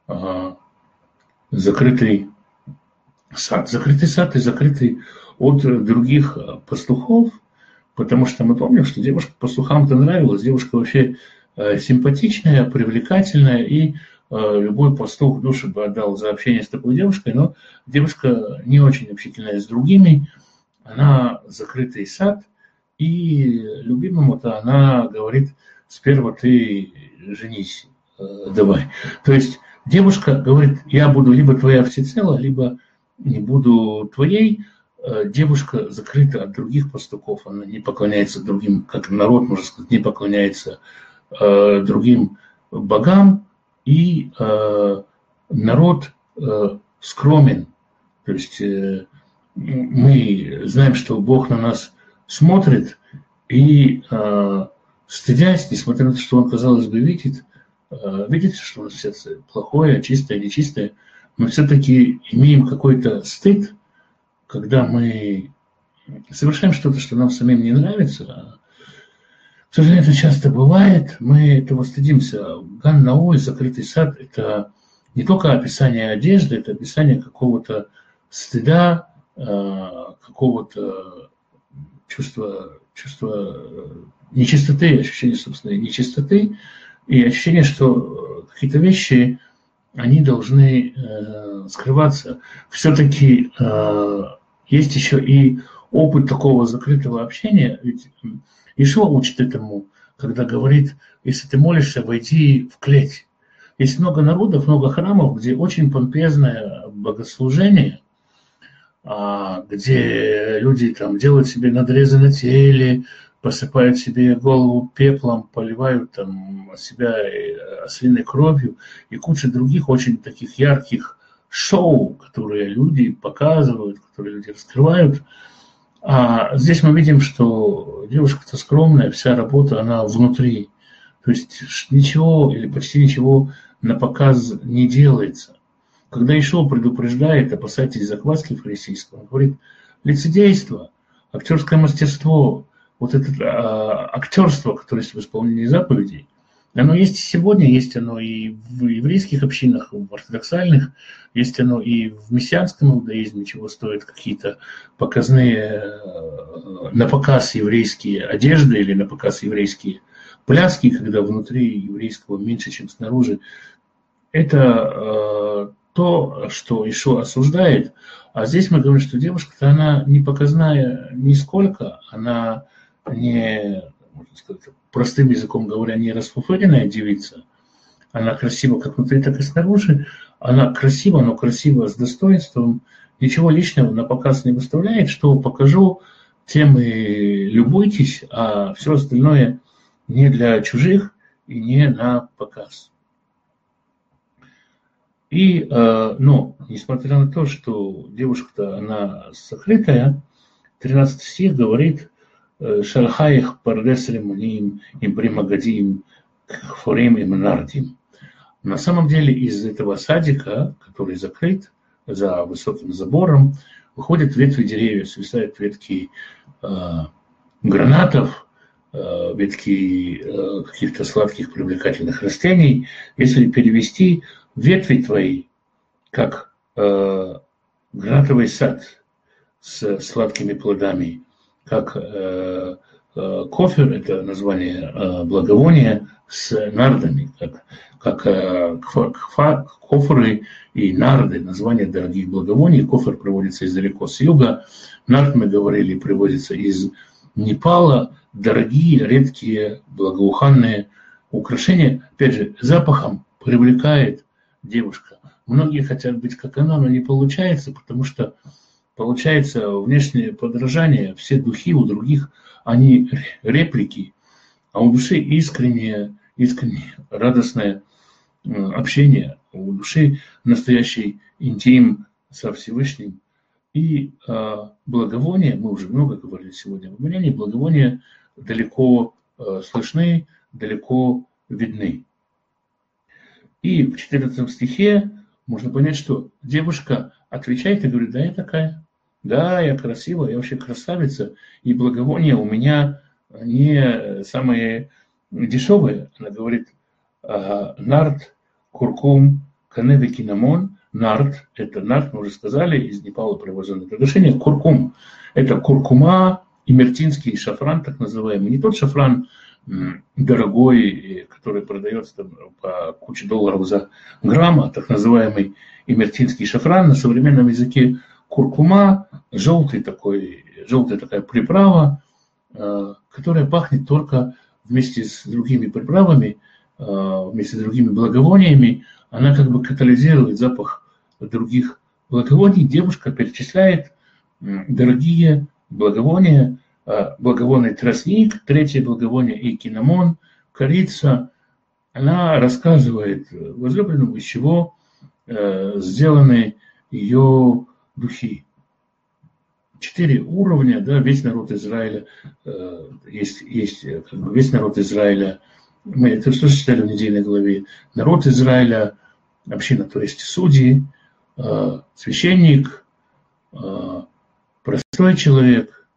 закрытый сад. Закрытый сад и закрытый от других пастухов, потому что мы помним, что девушка пастухам-то нравилась, девушка вообще симпатичная, привлекательная, и любой пастух душу бы отдал за общение с такой девушкой, но девушка не очень общительная с другими, она закрытый сад, и любимому-то она говорит: сперва ты женись, давай. То есть девушка говорит: я буду либо твоя всецело, либо не буду твоей. Девушка закрыта от других пастухов, она не поклоняется другим, как народ, можно сказать, не поклоняется другим богам, и народ скромен. То есть мы знаем, что Бог на нас смотрит, и стыдясь, несмотря на то, что Он, казалось бы, видит, что у нас сердце плохое, чистое, нечистое, мы все-таки имеем какой-то стыд, когда мы совершаем что-то, что нам самим не нравится. К сожалению, это часто бывает, мы этого стыдимся. Ган Наой, закрытый сад, это не только описание одежды, это описание какого-то стыда, какого-то чувства нечистоты, ощущения собственной нечистоты, и ощущение, что какие-то вещи, они должны скрываться. Все-таки есть еще и опыт такого закрытого общения. Ведь Иешуа учит этому, когда говорит: если ты молишься, войди в клеть. Есть много народов, много храмов, где очень помпезное богослужение, где люди там делают себе надрезы на теле, посыпают себе голову пеплом, поливают там себя ослиной кровью и куча других очень таких ярких шоу, которые люди показывают, которые люди раскрывают. А здесь мы видим, что девушка-то скромная, вся работа, она внутри. То есть ничего или почти ничего на показ не делается. Когда Иешуа предупреждает: опасайтесь закваски фарисейской, он говорит: лицедейство, актерское мастерство, вот это актерство, которое есть в исполнении заповедей, оно есть и сегодня, есть оно и в еврейских общинах, в ортодоксальных, есть оно и в мессианском иудаизме, чего стоят какие-то показные, на показ еврейские одежды или на показ еврейские пляски, когда внутри еврейского меньше, чем снаружи. Это то, что Иешуа осуждает. А здесь мы говорим, что девушка-то она не показная нисколько, она не, можно сказать, простым языком говоря, не расфуфыренная девица. Она красива как внутри, так и снаружи. Она красива, но красива с достоинством. Ничего лишнего на показ не выставляет. Что покажу, тем и любуйтесь, а все остальное не для чужих и не на показ. И, несмотря на то, что девушка-то она сокрытая, 13 стих говорит: «Шалхаих пардес ремуним, имбрим агадим, хфорим им нардим». На самом деле из этого садика, который закрыт за высоким забором, выходят ветви деревьев, свисают ветки гранатов, ветки каких-то сладких привлекательных растений. Если перевести: ветви твои, как гранатовый сад с сладкими плодами, как кофер, это название благовония, с нардами, как кофры и нарды, название дорогих благовоний. Кофер приводится издалеко с юга, нард, мы говорили, приводится из Непала. Дорогие, редкие, благоуханные украшения, опять же, запахом привлекает девушка. Многие хотят быть как она, но не получается, потому что получается внешнее подражание. Все духи у других, они реплики, а у души искреннее, радостное общение, у души настоящий интим со Всевышним. И благовония, мы уже много говорили сегодня об обонянии, благовония далеко слышны, далеко видны. И в 14 стихе можно понять, что девушка отвечает и говорит: да, я такая, Да, я красивая, я вообще красавица, и благовония у меня не самые дешевые. Она говорит, нарт, куркум, каневи, кинамон. Нарт, это нарт, мы уже сказали, из Непала привозенное приглашение. Куркум, это куркума и мертинский шафран, так называемый. Не тот шафран дорогой, который продается там по куче долларов за грамм, а так называемый имертинский шафран, на современном языке куркума, желтая такая приправа, которая пахнет только вместе с другими приправами, вместе с другими благовониями. Она как бы катализирует запах других благовоний. Девушка перечисляет дорогие благовония, благовонный тростник, третье благовоние и кинамон, корица. Она рассказывает возлюбленному, из чего сделаны ее духи. 4 уровня, да, весь народ Израиля, есть как бы весь народ Израиля. Мы это что читали в недельной главе. Народ Израиля, община, то есть судьи, священник, простой человек,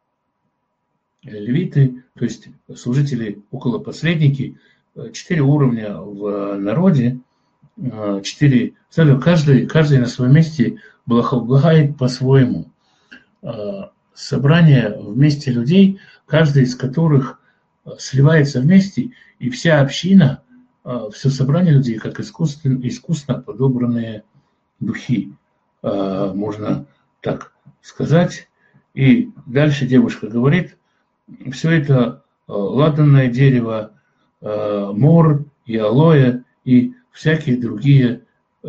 левиты, то есть служители, околопосредники. 4 уровня в народе, 4, каждый на своем месте благоухает по-своему. Собрание вместе людей, каждый из которых сливается вместе, и вся община, все собрание людей, как искусно подобранные духи, можно так сказать. И дальше девушка говорит, все это ладанное дерево, мор и алоэ и всякие другие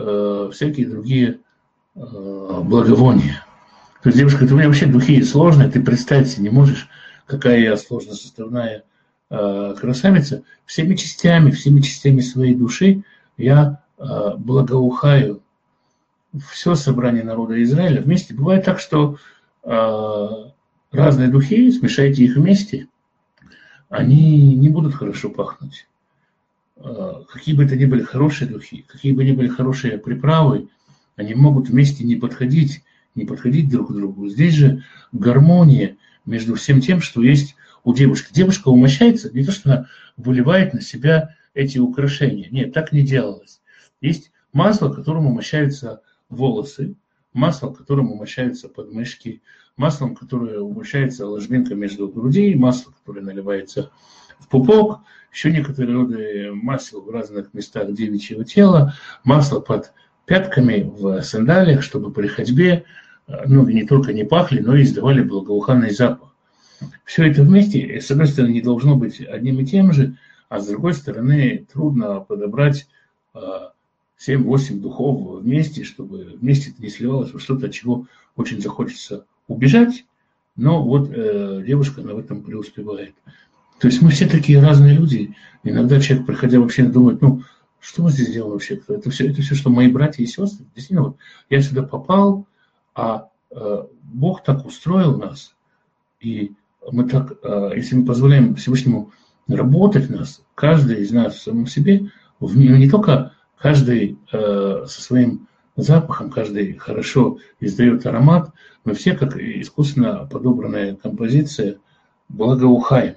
благовония. То есть девушка говорит, у меня вообще духи сложные, ты представить себе не можешь, какая я сложно составная красавица. Всеми частями своей души я благоухаю. Все собрание народа Израиля вместе. Бывает так, что разные духи, смешайте их вместе, они не будут хорошо пахнуть. Какие бы это ни были хорошие духи, какие бы ни были хорошие приправы, они могут вместе не подходить друг к другу. Здесь же гармония между всем тем, что есть у девушки. Девушка умощается, не то, что она выливает на себя эти украшения. Нет, так не делалось. Есть масло, которым умощаются волосы, маслом, которым умощаются подмышки, маслом, которое умощается ложбинка между грудей, масло, которое наливается в пупок, еще некоторые роды масел в разных местах девичьего тела, масло под пятками в сандалиях, чтобы при ходьбе ноги не только не пахли, но и издавали благоуханный запах. Все это вместе, с одной стороны, не должно быть одним и тем же, а с другой стороны, трудно подобрать 7-8 духов вместе, чтобы вместе это не сливалось во что-то, от чего очень захочется убежать, но вот девушка она в этом преуспевает. То есть мы все такие разные люди. Иногда человек, проходя вообще, думает, ну, что мы здесь делаем вообще? Это все, что мои братья и сестры. Действительно, вот, я сюда попал, а Бог так устроил нас, и мы так, если мы позволяем Всевышнему работать в нас, каждый из нас в самом себе, не только каждый со своим запахом, каждый хорошо издает аромат, мы все, как искусственно подобранная композиция, благоухаем.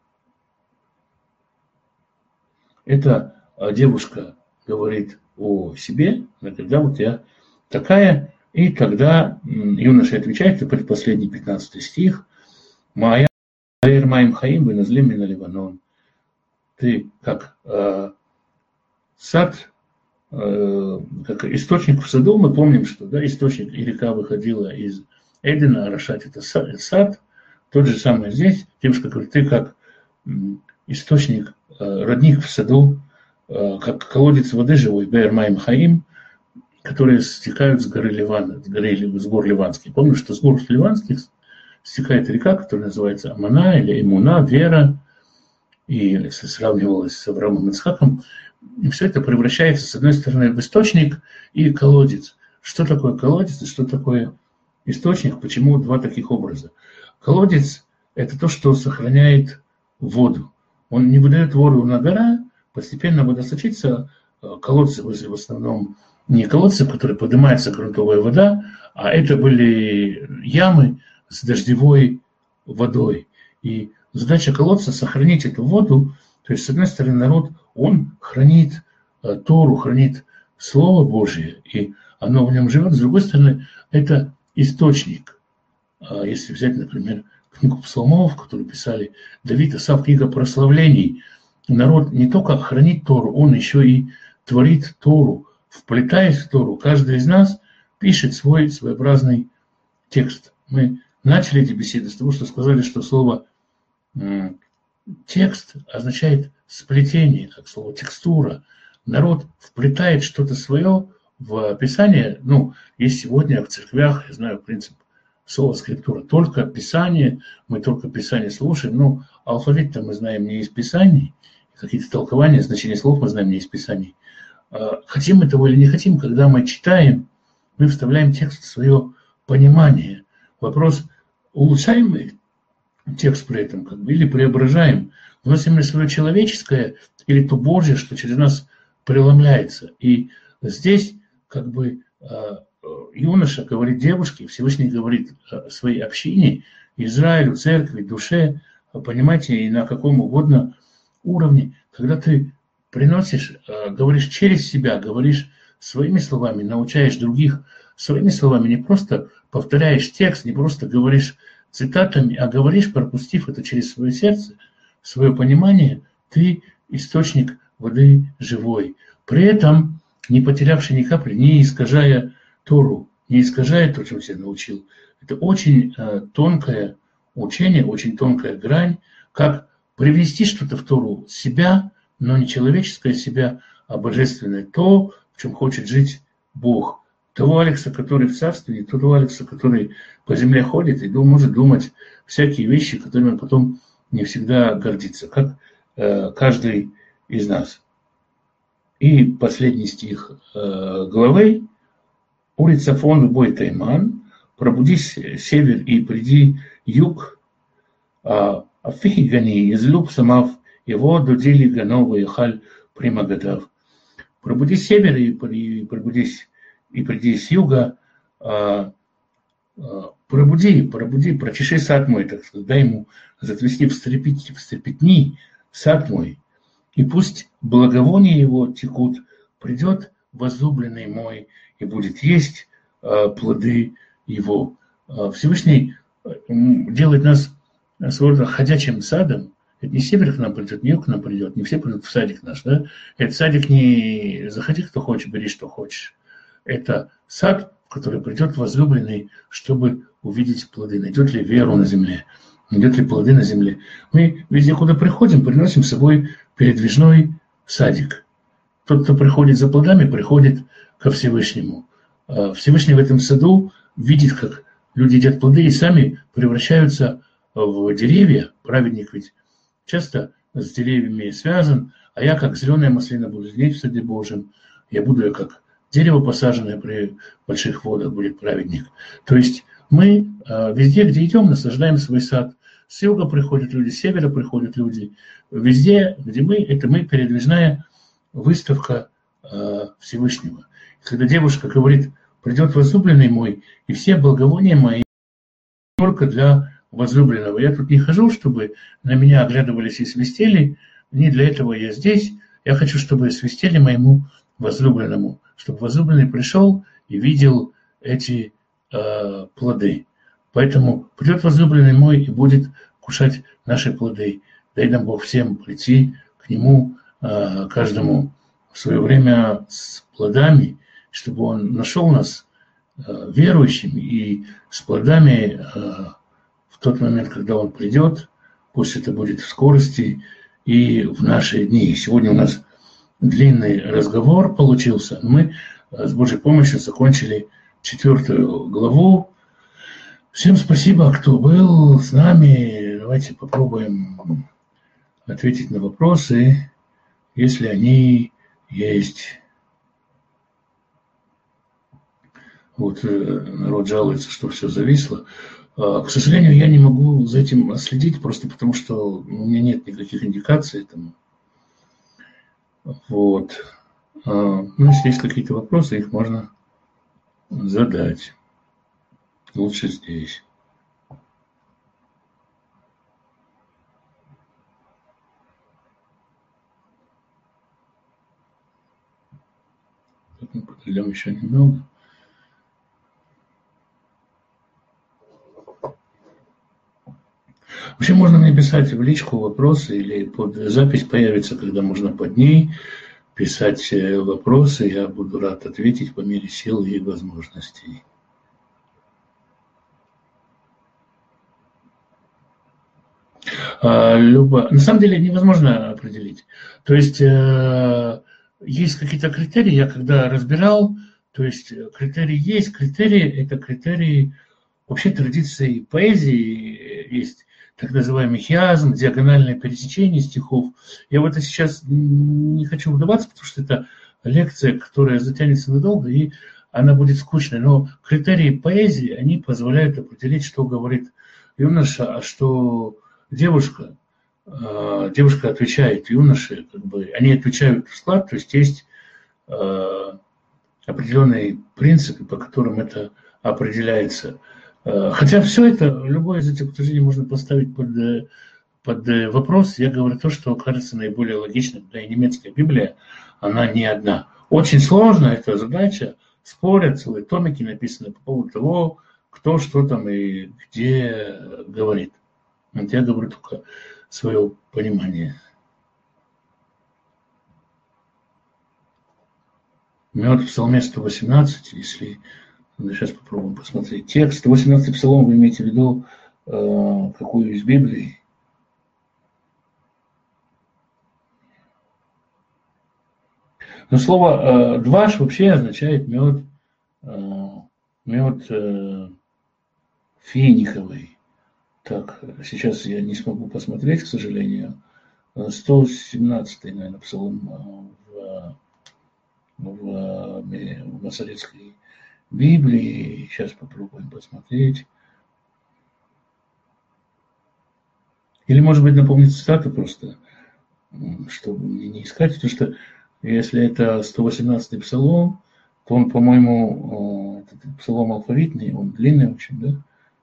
Эта девушка говорит о себе, когда вот я такая, и тогда юноша отвечает, это предпоследний 15 стих, «Моя маим хаим веназлим мина Ливанон». Ты как сад, как источник в саду, мы помним, что да, источник и река выходила из Эдена, орошать это сад, тот же самый здесь. Девушка говорит, ты как источник, родник в саду, как колодец воды живой, Беэр Маим Хаим, которые стекают с горы Ливана, с гор Ливанских. Помню, что с гор Ливанских стекает река, которая называется Амана или Имуна, вера, и сравнивалась с Авраамом и Ицхаком. И все это превращается, с одной стороны, в источник и колодец. Что такое колодец и что такое источник? Почему два таких образа? Колодец – это то, что сохраняет воду. Он не выдает воду на гора, постепенно вода сочится. Колодцы в основном не колодцы, в которые поднимается грунтовая вода, а это были ямы с дождевой водой. И задача колодца – сохранить эту воду. То есть, с одной стороны, народ, он хранит Тору, хранит Слово Божие, и оно в нем живет. С другой стороны, это источник. Если взять, например, книгу псалмов, которую писали Давид, Асав, книга прославлений, народ не только хранит Тору, он еще и творит Тору, вплетаясь в Тору. Каждый из нас пишет свой своеобразный текст. Мы начали эти беседы с того, что сказали, что слово текст означает сплетение, как слово текстура. Народ вплетает что-то свое в Писание. Ну, есть сегодня в церквях, я знаю принцип слова скриптура, только Писание, мы только Писание слушаем. Ну, алфавит-то мы знаем не из Писаний, какие-то толкования, значения слов мы знаем не из Писаний. Хотим этого или не хотим, когда мы читаем, мы вставляем текст в свое понимание. Вопрос, улучшаем мы текст при этом, или преображаем, вносим ли свое человеческое или то Божье, что через нас преломляется. И здесь юноша говорит девушке, Всевышний говорит своей общине, Израилю, церкви, душе, понимаете, и на каком угодно уровне, когда ты приносишь, говоришь через себя, говоришь своими словами, научаешь других своими словами, не просто повторяешь текст, не просто говоришь цитатами, а говоришь, пропустив это через свое сердце, свое понимание, ты источник воды живой. При этом не потерявший ни капли, не искажая Тору, не искажая то, чем тебя научил. Это очень тонкое учение, очень тонкая грань, как привнести что-то в Тору себя, но не человеческое себя, а божественное, то, в чем хочет жить Бог. Того Алекса, который в царстве, и того Алекса, который по земле ходит и может думать всякие вещи, которыми он потом не всегда гордится, как каждый из нас. И последний стих главы. «Ури цафон бой тайман, пробудись север и приди юг, афихи гани, из люб самав, его дудили гановы и халь примагадав». Пробудись север и пробудись и приди с юга, пробуди, прочеши сад мой, так сказать, дай ему затрясти, встрепетни сад мой, и пусть благовония его текут, придет возлюбленный мой и будет есть плоды его. Всевышний делает нас своего рода ходячим садом. Это не север к нам придет, не юг к нам придет, не все придут в садик наш, да? Это садик не заходи, кто хочешь, бери, что хочешь. Это сад, в который придет возлюбленный, чтобы увидеть плоды. Найдет ли веру на земле, найдет ли плоды на земле. Мы везде, куда приходим, приносим с собой передвижной садик. Тот, кто приходит за плодами, приходит ко Всевышнему. Всевышний в этом саду видит, как люди едят плоды и сами превращаются в деревья. Праведник ведь часто с деревьями связан, а я, как зеленая маслина, буду зреть в саде Божьем. Я буду как дерево, посаженное при больших водах, будет праведник. То есть мы везде, где идем, наслаждаем свой сад. С юга приходят люди, с севера приходят люди. Везде, где мы, это мы, передвижная выставка Всевышнего. Когда девушка говорит, придет возлюбленный мой, и все благовония мои только для возлюбленного. Я тут не хожу, чтобы на меня оглядывались и свистели. Не для этого я здесь. Я хочу, чтобы свистели моему возлюбленному, чтобы возлюбленный пришел и видел эти плоды. Поэтому придет возлюбленный мой и будет кушать наши плоды. Дай нам Бог всем прийти к нему, каждому в свое время с плодами, чтобы он нашел нас верующими и с плодами в тот момент, когда он придет. Пусть это будет в скорости и в наши дни. Сегодня у нас длинный разговор получился. Мы с Божьей помощью закончили 4 главу. Всем спасибо, кто был с нами. Давайте попробуем ответить на вопросы, если они есть. Вот народ жалуется, что все зависло. К сожалению, я не могу за этим следить, просто потому что у меня нет никаких индикаций этому. Вот. Ну, если есть какие-то вопросы, их можно задать. Лучше здесь. Так, мы подождем еще немного. Вообще можно мне писать в личку вопросы или под запись появится, когда можно под ней писать вопросы. Я буду рад ответить по мере сил и возможностей. На самом деле невозможно определить. То есть есть какие-то критерии, я когда разбирал, то есть критерии есть, критерии – это критерии вообще традиции поэзии, есть так называемый хиазм, диагональное пересечение стихов. Я в это сейчас не хочу вдаваться, потому что это лекция, которая затянется надолго, и она будет скучной. Но критерии поэзии, они позволяют определить, что говорит юноша, а что девушка. Девушка отвечает юноше, как бы, они отвечают в склад, то есть определенные принципы, по которым это определяется. Хотя все это, любое из этих утверждений можно поставить под вопрос. Я говорю то, что кажется наиболее логичным. Да и немецкая Библия, она не одна. Очень сложно эта задача. Спорят, целые томики написаны по поводу того, кто что там и где говорит. Вот я говорю только свое понимание. Мед в Псалме 118, если... Сейчас попробуем посмотреть текст. 18-й псалом вы имеете в виду какую из Библии? Но слово «дваш» вообще означает мед финиховый. Так, сейчас я не смогу посмотреть, к сожалению. 117-й, наверное, псалом в Масоретской Библии. Сейчас попробуем посмотреть. Или, может быть, напомнить цитату просто, чтобы не искать, потому что если это 118-й псалом, то он, по-моему, этот псалом алфавитный, он длинный очень, да?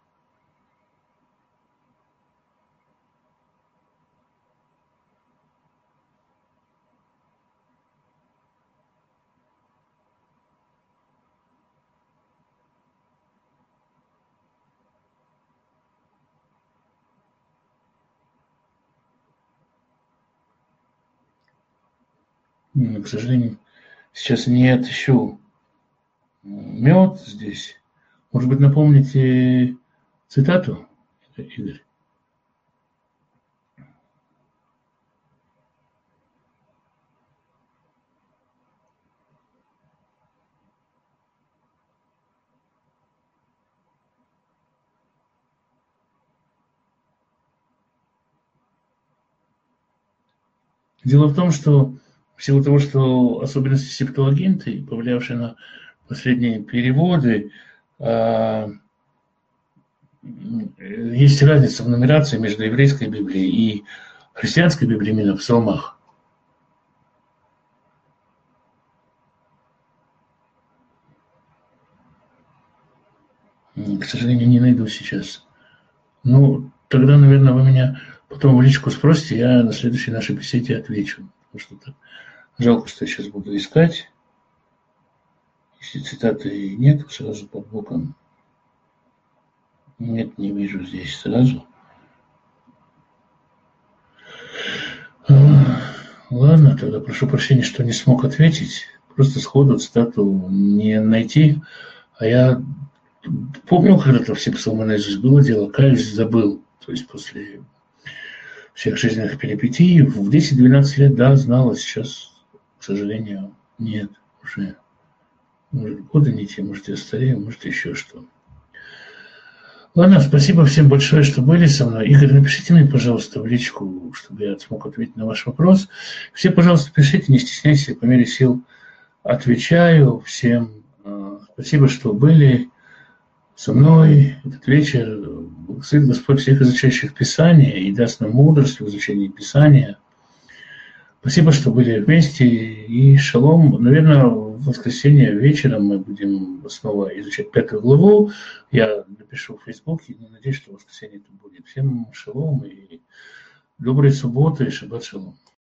К сожалению, сейчас не отыщу мед здесь. Может быть, напомните цитату, Игорь? Дело в том, что в силу того, что особенности септуагинты, повлиявшие на последние переводы, есть разница в нумерации между еврейской Библией и христианской Библией именно в псалмах. К сожалению, не найду сейчас. Ну, тогда, наверное, вы меня потом в личку спросите, я на следующей нашей беседе отвечу. Потому что жалко, что я сейчас буду искать. Если цитаты нет, сразу под боком. Нет, не вижу здесь сразу. Ладно, тогда прошу прощения, что не смог ответить. Просто сходу цитату не найти. А я помню, когда-то все псалмы наизусть было дело, каюсь, забыл. То есть после всех жизненных перипетий в 10-12 лет, да, знал, а сейчас, к сожалению, нет уже. Может, годы не те, может, я старею, может, еще что. Ладно, спасибо всем большое, что были со мной. Игорь, напишите мне, пожалуйста, в личку, чтобы я смог ответить на ваш вопрос. Все, пожалуйста, пишите, не стесняйтесь, по мере сил отвечаю. Всем спасибо, что были со мной этот вечер. Благословит Господь всех изучающих Писания и даст нам мудрость в изучении Писания. Спасибо, что были вместе, и шалом. Наверное, в воскресенье вечером мы будем снова изучать 5 главу. Я напишу в Фейсбуке, и надеюсь, что в воскресенье это будет. Всем шалом и доброй субботы, и шаббат шалом.